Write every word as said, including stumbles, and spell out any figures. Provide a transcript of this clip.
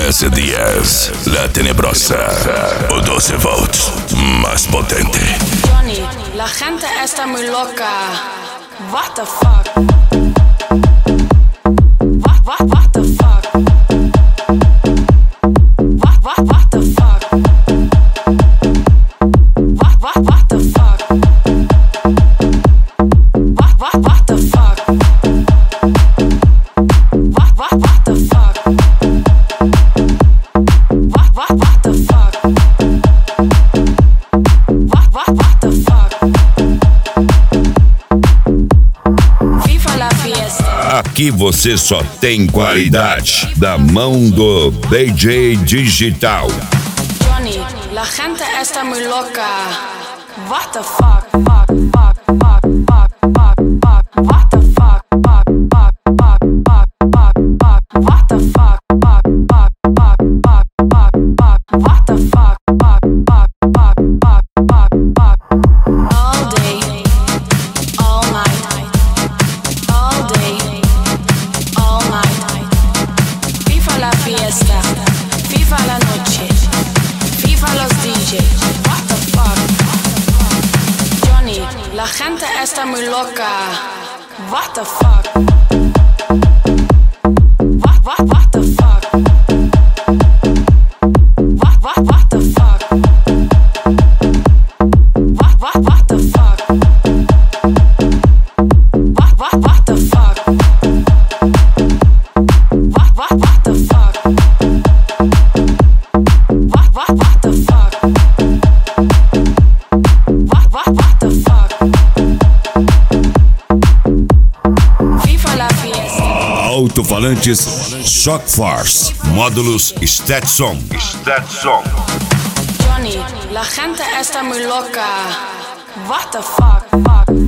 Ese diez, la tenebrosa, o doce volts, más potente. Johnny, la gente está muy loca. What the fuck? What, what, what the fuck? What, what, what the fuck? What, what, what the fuck? What, what, what the fuck? What, what, what the fuck? What, what, what the fuck? What, what, what the fuck? Viva la fiesta. Aqui você só tem qualidade da mão do D J Digital. Johnny, la gente está muy loca. What the fuck? Fuck, fuck, fuck, fuck, fuck, fuck. What the fuck? Fuck, fuck, fuck, fuck, fuck, fuck. What the fuck? Fuck, fuck, fuck, fuck, fuck, fuck. What the fuck? Fuck, fuck, fuck, fuck, fuck, fuck. All day, all night, all day, all night. Viva la fiesta, viva la noche, viva los D Js. What the fuck? Johnny, la gente está muy loca. What the fuck? What, what, what the fuck? What, what, what the fuck? What, what, what the fuck? What, what, what the fuck? What, what, what the fuck? What, what, what the fuck? What, what, what the fuck? Viva la fiesta. Alto-falantes Shock Force, módulos Stetson. Stetson. Johnny, la gente está muy loca. What the fuck? Fuck.